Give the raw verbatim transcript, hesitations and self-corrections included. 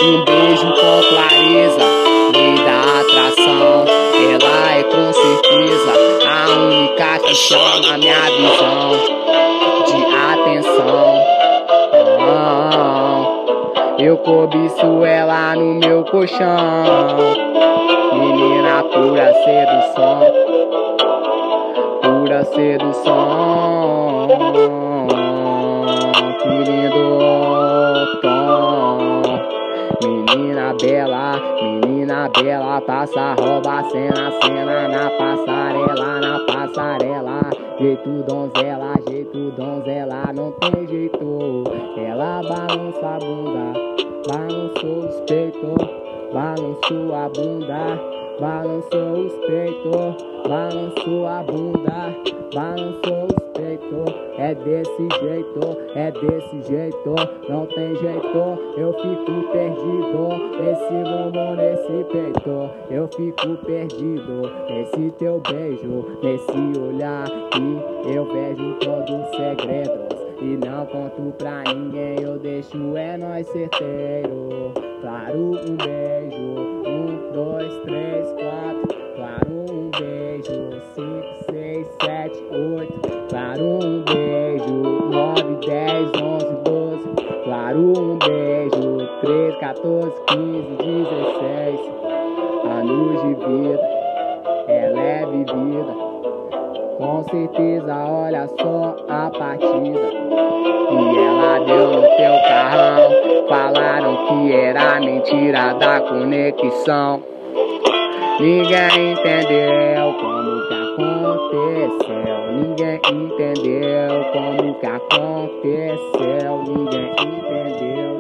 Um beijo com clareza, lei da atração. Ela é com certeza a única que chama minha visão de atenção. Eu cobiço ela no meu colchão. Menina, pura sedução, pura sedução. Que lindo tom. Menina bela, menina bela, passa, rouba, cena, cena na passarela, na passarela. Jeito donzela, jeito donzela, não tem jeito. Ela balança a bunda, balançou os peitos, balançou a bunda, balançou os peitos, balançou a bunda, balançou os peitos. É desse jeito, é desse jeito, não tem jeito. Eu fico perdido nesse bumbum, nesse peito. Eu fico perdido nesse teu beijo, nesse olhar que eu vejo todos os segredos e não conto pra ninguém. Eu deixo é nós certeiro. Claro, um beijo, um, dois, três, quatro. Claro, um beijo, cinco, seis, sete, oito. Claro, um beijo, nove, dez, onze, doze. Claro, um beijo, treze, quatorze, quinze, dezesseis. Anos de vida, ela é vivida. Com certeza, olha só a partida e ela deu no teu carrão. Falaram que era mentira da conexão. Ninguém entendeu como que aconteceu. Ninguém entendeu como que aconteceu. Ninguém entendeu.